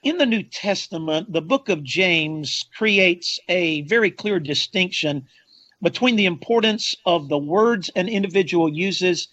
In the New Testament, the book of James creates a very clear distinction between the importance of the words an individual uses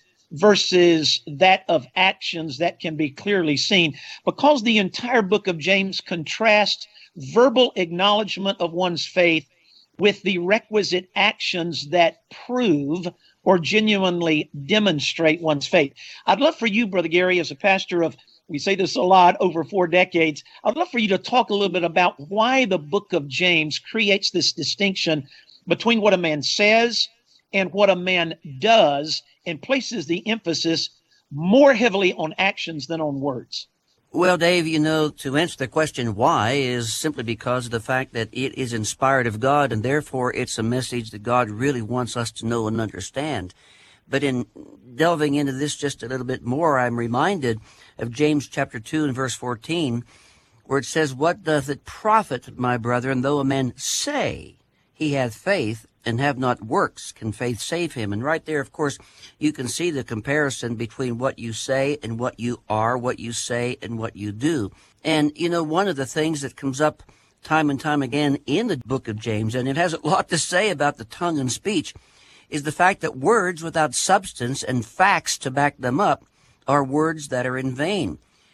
versus that of actions that can be clearly seen, because the entire book of James contrasts verbal acknowledgement of one's faith with the requisite actions that prove or genuinely demonstrate one's faith. I'd love for you, Brother Gary, as a pastor of, we say this a lot, over 4 decades, I'd love for you to talk a little bit about why the book of James creates this distinction between what a man says and what a man does, and places the emphasis more heavily on actions than on words. Well, Dave, to answer the question why is simply because of the fact that it is inspired of God, and therefore it's a message that God really wants us to know and understand. But in delving into this just a little bit more, I'm reminded of James chapter 2 and verse 14, where it says, "What doth it profit, my brethren, though a man say he hath faith, and have not works? Can faith save him?" And right there, of course, you can see the comparison between what you say and what you are, what you say and what you do. And, one of the things that comes up time and time again in the book of James, and it has a lot to say about the tongue and speech, is the fact that words without substance and facts to back them up are words that are in vain.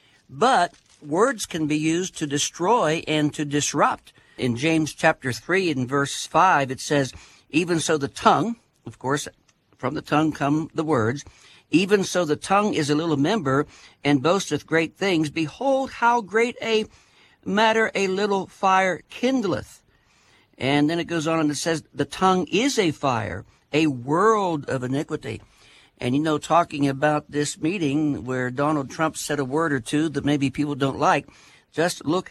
But words can be used to destroy and to disrupt. In James chapter 3 and verse 5, it says, "Even so the tongue," of course, from the tongue come the words, "even so the tongue is a little member, and boasteth great things. Behold, how great a matter a little fire kindleth." And then it goes on and it says, "The tongue is a fire, a world of iniquity." And, talking about this meeting where Donald Trump said a word or two that maybe people don't like, just look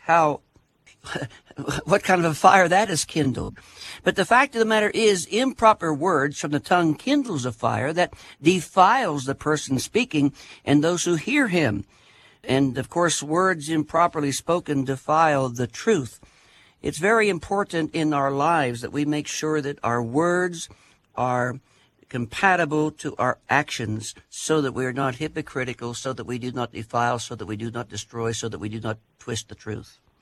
what kind of a fire that is kindled. But the fact of the matter is, improper words from the tongue kindles a fire that defiles the person speaking and those who hear him. And, of course, words improperly spoken defile the truth. It's very important in our lives that we make sure that our words are compatible to our actions, so that we are not hypocritical, so that we do not defile, so that we do not destroy, so that we do not twist the truth.